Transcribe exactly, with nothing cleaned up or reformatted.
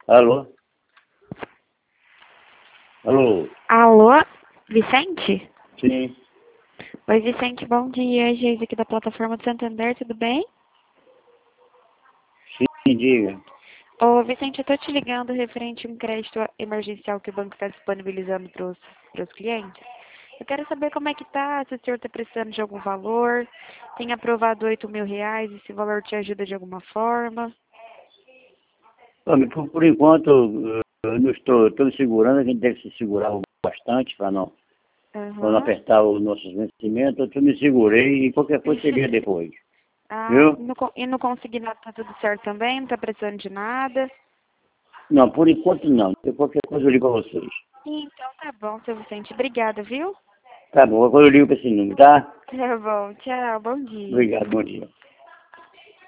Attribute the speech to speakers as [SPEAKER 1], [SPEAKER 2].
[SPEAKER 1] Alô? Alô?
[SPEAKER 2] Alô, Vicente?
[SPEAKER 1] Sim.
[SPEAKER 2] Oi, Vicente, bom dia. Geise aqui da plataforma do Santander, tudo bem?
[SPEAKER 1] Sim, diga.
[SPEAKER 2] Ô, Vicente, eu tô te ligando referente a um crédito emergencial que o banco está disponibilizando para os clientes. Eu quero saber como é que tá, se o senhor está precisando de algum valor, tem aprovado oito mil reais, esse valor te ajuda de alguma forma.
[SPEAKER 1] Olha, Por, por enquanto, eu não estou, estou me segurando, a gente deve se segurar bastante para não, para não
[SPEAKER 2] Aham.
[SPEAKER 1] apertar os nossos vencimentos. Eu me segurei e qualquer coisa você vê depois.
[SPEAKER 2] Ah,
[SPEAKER 1] Viu?
[SPEAKER 2] no, co- e no consignado tá tudo certo também? Não tá precisando de nada?
[SPEAKER 1] Não, por enquanto não. Se qualquer coisa eu ligo para vocês.
[SPEAKER 2] Então tá bom, seu Vicente. Obrigada, viu?
[SPEAKER 1] Tá bom, agora eu ligo para esse número, tá?
[SPEAKER 2] Tá bom, tchau, bom dia.
[SPEAKER 1] Obrigado, bom dia.